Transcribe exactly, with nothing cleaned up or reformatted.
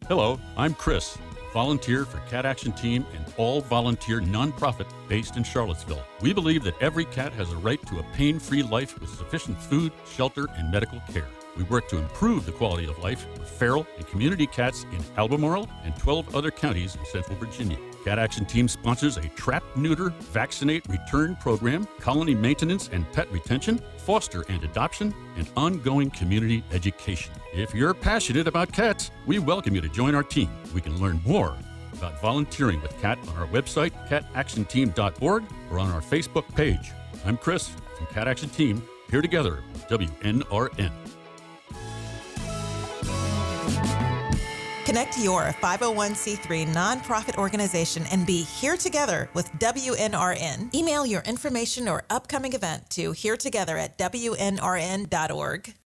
Hello, I'm Chris, volunteer for Cat Action Team, an all-volunteer nonprofit based in Charlottesville. We believe that every cat has a right to a pain-free life with sufficient food, shelter, and medical care. We work to improve the quality of life for feral and community cats in Albemarle and twelve other counties in Central Virginia. Cat Action Team sponsors a trap, neuter, vaccinate, return program, colony maintenance and pet retention, foster and adoption, and ongoing community education. If you're passionate about cats, we welcome you to join our team. We can learn more about volunteering with Cat on our website, cat action team dot org, or on our Facebook page. I'm Chris from Cat Action Team, here together, W N R N. Connect your five oh one c three nonprofit organization and be here together with W N R N. Email your information or upcoming event to here together at W N R N dot org.